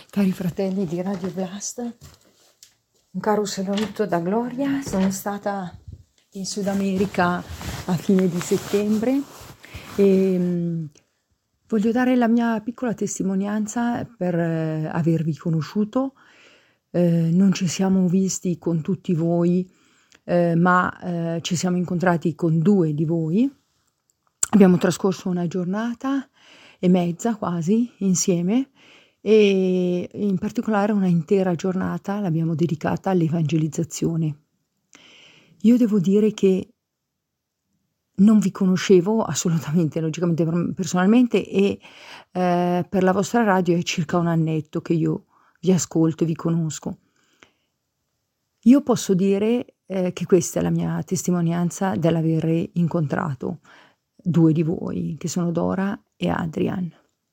Cari fratelli di Radio Blast, un caro saluto da Gloria. Sono stata in Sud America a fine di settembre e voglio dare la mia piccola testimonianza per avervi conosciuto. Non ci siamo visti con tutti voi, ma ci siamo incontrati con 2 di voi. Abbiamo trascorso una giornata e mezza quasi insieme e in particolare una intera giornata l'abbiamo dedicata all'evangelizzazione. Io devo dire che non vi conoscevo assolutamente, logicamente personalmente, e per la vostra radio è circa un annetto che io vi ascolto e vi conosco. Io posso dire che questa è la mia testimonianza dell'aver incontrato 2 di voi, che sono Dora e Adrian.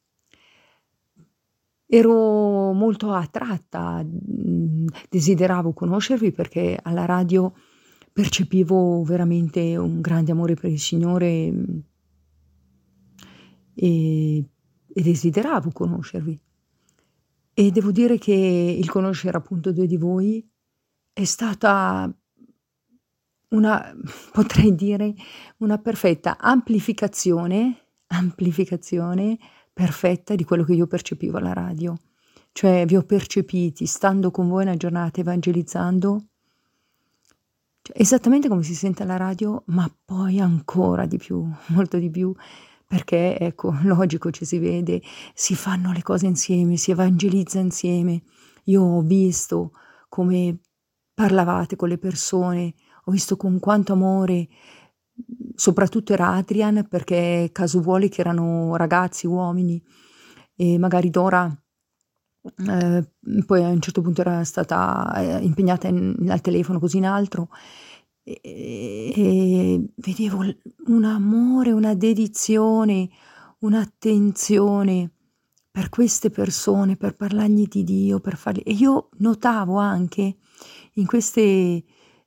Ero molto attratta, desideravo conoscervi perché alla radio percepivo veramente un grande amore per il Signore, e desideravo conoscervi. E devo dire che il conoscere appunto 2 di voi è stata potrei dire, una perfetta amplificazione perfetta di quello che io percepivo alla radio. Cioè vi ho percepiti, stando con voi una giornata evangelizzando, esattamente come si sente alla radio, ma poi ancora di più, molto di più, perché ecco, logico, ci si vede, si fanno le cose insieme, si evangelizza insieme. Io ho visto come parlavate con le persone, ho visto con quanto amore, soprattutto era Adrian, perché caso vuole che erano ragazzi, uomini, e magari Dora poi a un certo punto era stata impegnata al telefono, così in altro, e vedevo un amore, una dedizione, un'attenzione per queste persone, per parlargli di Dio, per fargli. E io notavo anche in queste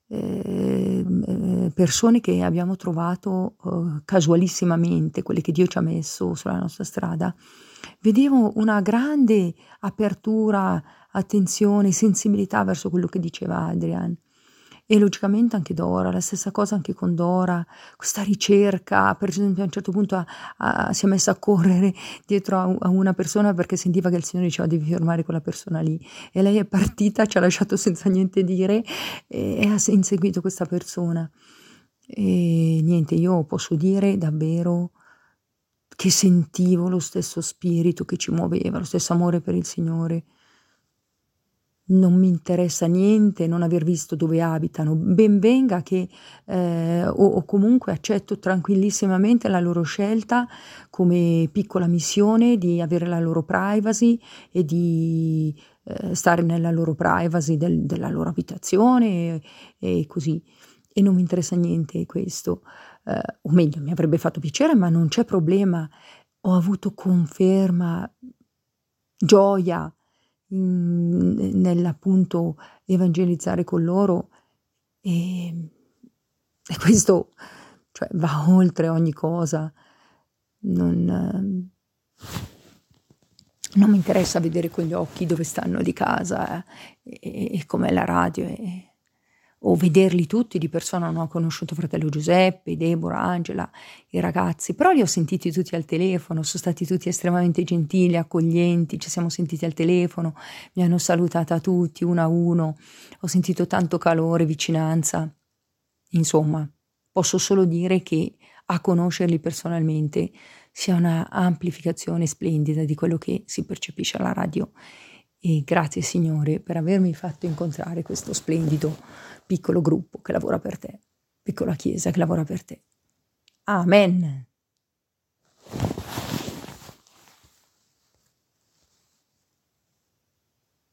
persone che abbiamo trovato casualissimamente, quelle che Dio ci ha messo sulla nostra strada, vedevo una grande apertura, attenzione, sensibilità verso quello che diceva Adrian. E logicamente anche Dora, la stessa cosa anche con Dora, questa ricerca, per esempio a un certo punto si è messa a correre dietro a una persona perché sentiva che il Signore diceva devi fermare quella persona lì, e lei è partita, ci ha lasciato senza niente dire e ha inseguito questa persona. E niente, io posso dire davvero che sentivo lo stesso spirito che ci muoveva, lo stesso amore per il Signore. Non mi interessa niente non aver visto dove abitano, ben venga che o comunque accetto tranquillissimamente la loro scelta come piccola missione di avere la loro privacy e di stare nella loro privacy della loro abitazione e così, e non mi interessa niente questo, o meglio mi avrebbe fatto piacere, ma non c'è problema. Ho avuto conferma, gioia nell'appunto evangelizzare con loro, e questo, cioè, va oltre ogni cosa. Non mi interessa vedere con gli occhi dove stanno di casa e com'è la radio, o vederli tutti di persona. Non ho conosciuto fratello Giuseppe, Deborah, Angela, i ragazzi, però li ho sentiti tutti al telefono, sono stati tutti estremamente gentili, accoglienti, ci siamo sentiti al telefono, mi hanno salutata tutti uno a uno, ho sentito tanto calore, vicinanza. Insomma, posso solo dire che a conoscerli personalmente sia una amplificazione splendida di quello che si percepisce alla radio. E grazie Signore per avermi fatto incontrare questo splendido piccolo gruppo che lavora per te, piccola chiesa che lavora per te. Amen.